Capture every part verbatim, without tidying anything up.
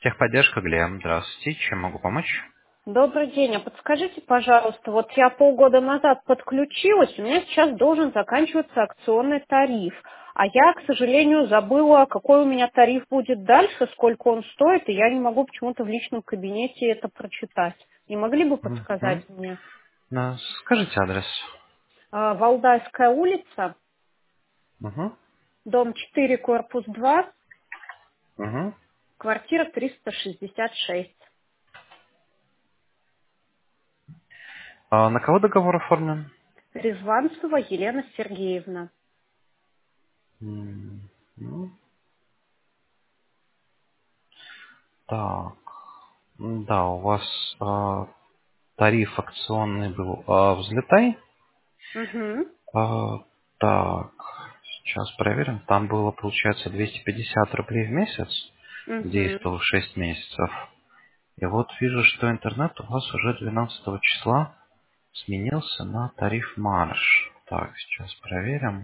Техподдержка, Глеб. Здравствуйте. Чем могу помочь? Добрый день. А подскажите, пожалуйста, вот я полгода назад подключилась, у меня сейчас должен заканчиваться акционный тариф. А я, к сожалению, забыла, какой у меня тариф будет дальше, сколько он стоит, и я не могу почему-то в личном кабинете это прочитать. Не могли бы Мгм. подсказать мне? Ну, скажите адрес. А, Валдайская улица, Угу. дом четыре, корпус два, Угу. квартира триста шестьдесят шесть. А на кого договор оформлен? Резванцева Елена Сергеевна. М, ну, так. М, Да, у вас а, тариф акционный был а, «Взлетай». Угу. А, так, сейчас проверим. Там было, получается, двести пятьдесят рублей в месяц. Угу. Действовал шесть месяцев. И вот вижу, что интернет у вас уже двенадцатого числа сменился на тариф марш. Так, сейчас проверим.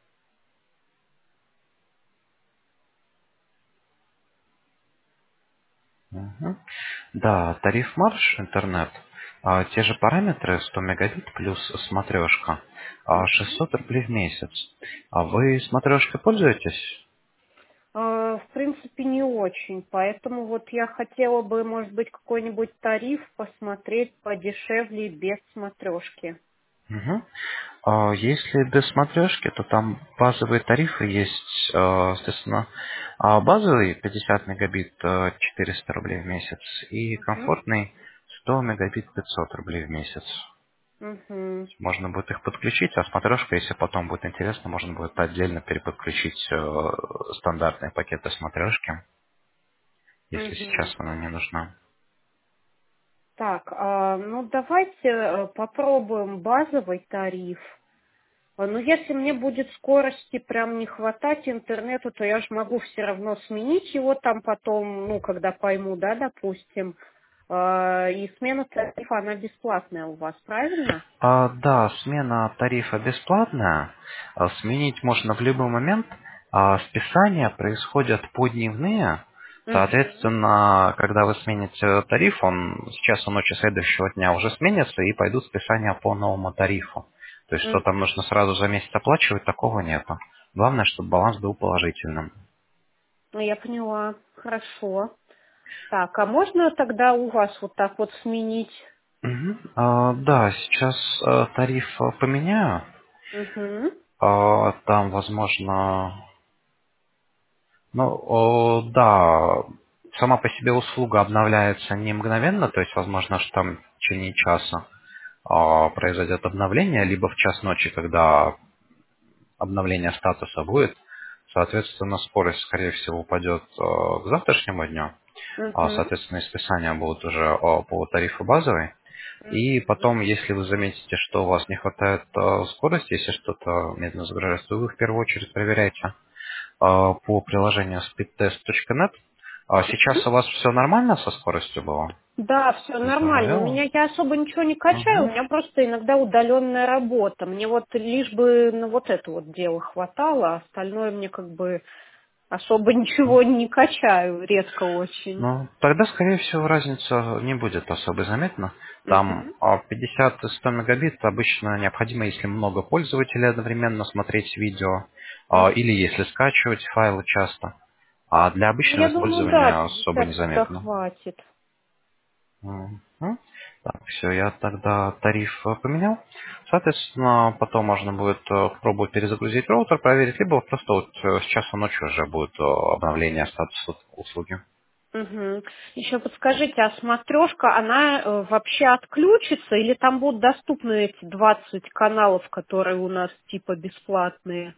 Мгм. Да, тариф марш интернет. А, те же параметры сто мегабит плюс смотрешка. А, шестьсот рублей в месяц. А вы смотрешкой пользуетесь? Э, В принципе, не очень. Поэтому вот я хотела бы, может быть, какой-нибудь тариф посмотреть подешевле без смотрешки. Мгм. А, Если без смотрешки, то там базовые тарифы есть, э, соответственно, а базовый пятьдесят мегабит э, четыреста рублей в месяц и Мгм. комфортный сто мегабит пятьсот рублей в месяц. Мгм. Можно будет их подключить, а смотрешка, если потом будет интересно, можно будет отдельно переподключить э, стандартные пакеты смотрешки, если Мгм. сейчас она не нужна. Так, а, ну давайте э, попробуем базовый тариф. А, Ну, если мне будет скорости прям не хватать интернету, то я же могу все равно сменить его там потом, ну, когда пойму, да, допустим. А, И смена тарифа, она бесплатная у вас, правильно? А, да, смена тарифа бесплатная. А, Сменить можно в любой момент. А списания происходят по дневные. Угу. Соответственно, когда вы смените тариф, он с часу ночи следующего дня уже сменится и пойдут списания по новому тарифу. То есть, что там нужно сразу за месяц оплачивать, такого нету. Главное, чтобы баланс был положительным. Ну, я поняла. Хорошо. Так, а можно тогда у вас вот так вот сменить? Мгм. А, да, сейчас э, тариф э, поменяю. Угу. А, там, возможно, Ну, о, да, сама по себе услуга обновляется не мгновенно, то есть, возможно, что там в течение часа а, произойдет обновление, либо в час ночи, когда обновление статуса будет, соответственно, скорость, скорее всего, упадет э, к завтрашнему дню, а, Угу. соответственно, и списания будут уже э, по тарифу базовой. И потом, если вы заметите, что у вас не хватает э, скорости, если что-то медленно загружается, то вы в первую очередь проверяйте а, по приложению speedtest точка нет. А сейчас у вас все нормально со скоростью было? Да, все Без нормально. У заморела? меня я особо ничего не качаю, у Угу. меня просто иногда удаленная работа. Мне вот лишь бы на вот это вот дело хватало, а остальное мне как бы особо ничего не качаю, редко очень. Ну, тогда, скорее всего, разница не будет особо заметна. Там Угу. а, пятьдесят и сто мегабит обычно необходимо, если много пользователей одновременно смотреть видео, а, или если скачивать файлы часто. А для Я обычного думаю, да, использования особо пятьдесят тогда незаметно. хватит. Мгм. Так, все, я тогда тариф э, поменял. Соответственно, потом можно будет э, попробовать перезагрузить роутер, проверить, либо просто вот э, с часа ночи уже будет э, обновление статуса услуги. Угу. Еще подскажите, а смотрешка, она э, вообще отключится или там будут доступны эти двадцать каналов, которые у нас типа бесплатные?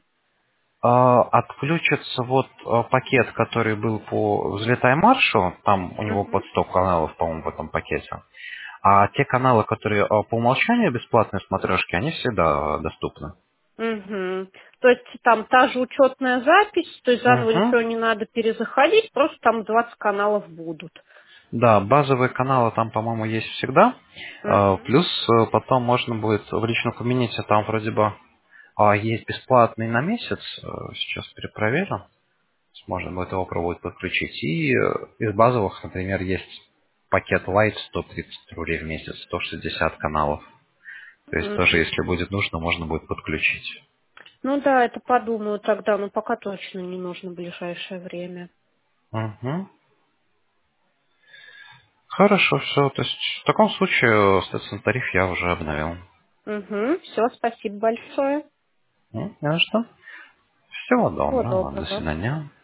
А, Отключится вот э, пакет, который был по взлетай маршу, там у него Угу. под сто каналов, по-моему, в этом пакете. А те каналы, которые э, по умолчанию бесплатные смотрешки, они всегда э, доступны. Угу. То есть там та же учетная запись, то есть заново Мгм. ничего не надо перезаходить, просто там двадцать каналов будут. Да, базовые каналы там, по-моему, есть всегда. Э, Угу. Плюс э, потом можно будет в личном кабинете, там вроде бы а, есть бесплатный на месяц. Э, Сейчас перепроверю. Можно будет его пробовать подключить. И э, из базовых, например, есть пакет Lite сто тридцать рублей в месяц, сто шестьдесят каналов. То есть М. тоже, если будет нужно, можно будет подключить. Ну да, это подумаю тогда, но пока точно не нужно в ближайшее время. Угу. Хорошо, все. То есть в таком случае, соответственно, тариф я уже обновил. Угу, все, спасибо большое. Ну, не за что. Всего Всего доброго. До доброго. свидания.